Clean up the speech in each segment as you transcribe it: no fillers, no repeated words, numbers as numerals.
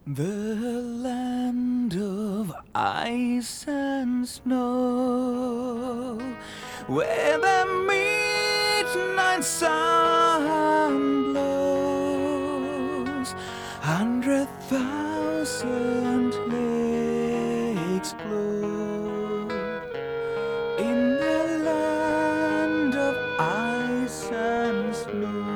The land of ice and snow, where the midnight sun blows, 100,000 lakes glow. In the land of ice and snow,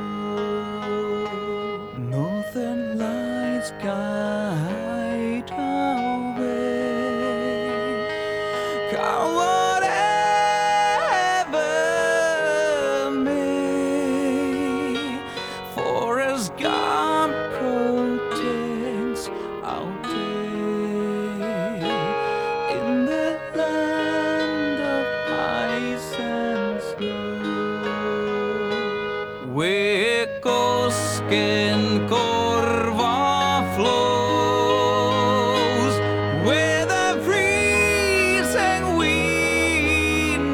northern lights guide our way. Come whatever may, Forrest Gump protects our day. In the land of ice and snow, where Kosken Korva flows, where the freezing wind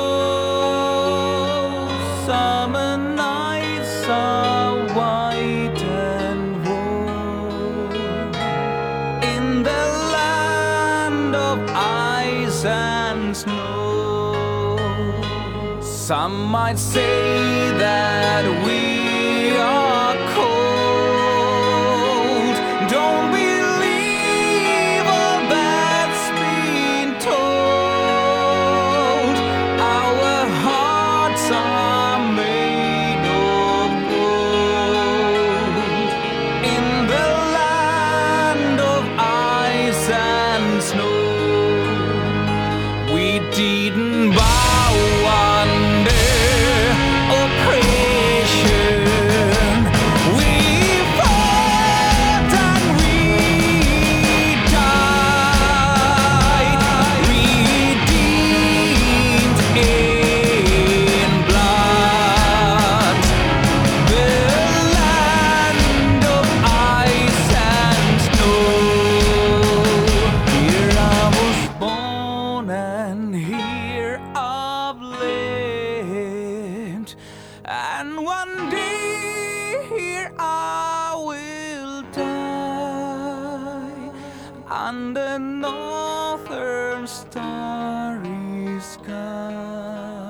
blows. Summer nights are white and warm. In the land of ice and snow, some might say that we are cold. Don't believe all that's been told. Our hearts are made of gold. In the land of ice and snow, we didn't bow under oppression. We fought and we died, redeemed in blood. The land of ice and snow, here I was born and here I've lived, and one day here I will die under northern starry sky.